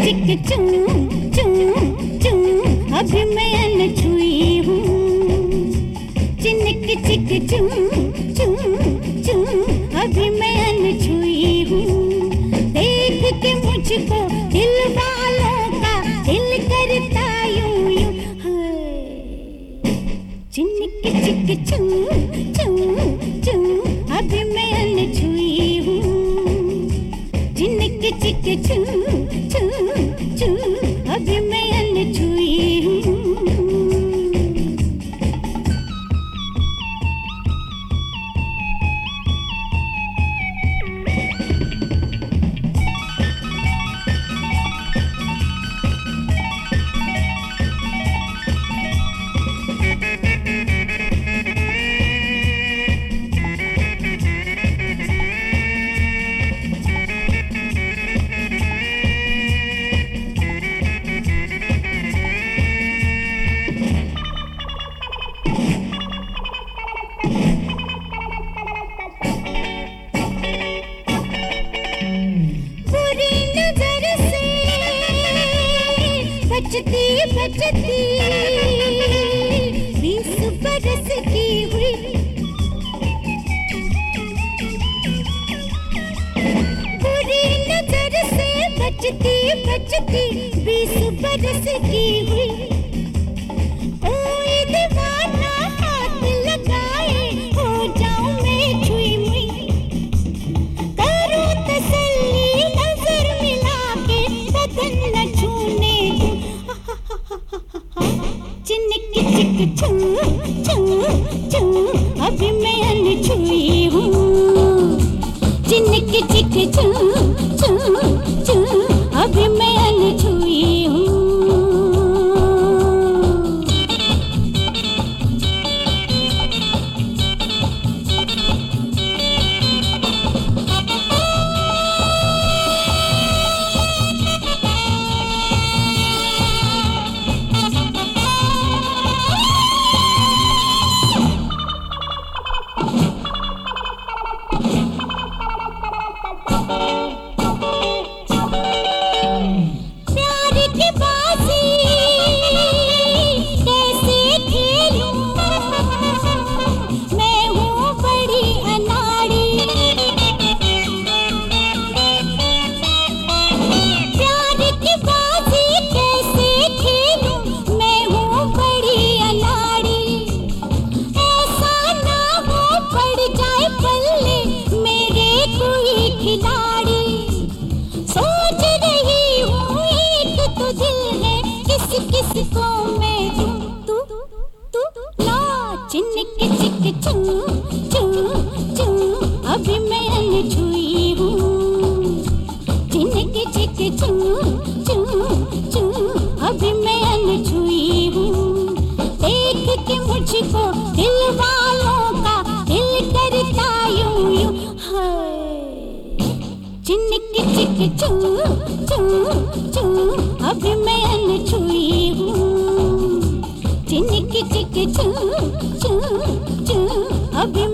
चिक चू चू चू अभी मैं अनछुई हूँ। चिनिक चिक चू चू चू अभी मैं अनछुई हूँ। देख के मुझको दिल वालों का दिल करता यूं यूं। चिनिक चिक चू चू चू अभी मैं अनछुई हूँ। चिनिक चिक चू चू चू अभी मैं अनछुई हूँ। बचती बचती 20 बरस की हुई। बुरी नजर से बचती बचती 20 बरस की हुई। कोई दीवाना हाथ लगाए हो जाऊं मैं छुई मुई। करूं तसल्ली नजर मिला के बदन न छूने दूं। चिनिक चिक चू चू चू अभी मैं अनछुई हूँ। चिनिक चिक चू चू चू अभी मैं अनछुई हूँ। किसको मैं दूं तू ना। चिनिक चिक चू चू चू अभी मैं अनछुई हूँ। चिनिक चिक चू चू चू अभी मैं अनछुई हूँ। देख के मुझको दिल वालों का दिल करता यूं यूं। चिनिक चिक चू चू चू अभी मैं अनछुई हूँ। चिनिक चिक चू चू चू अभी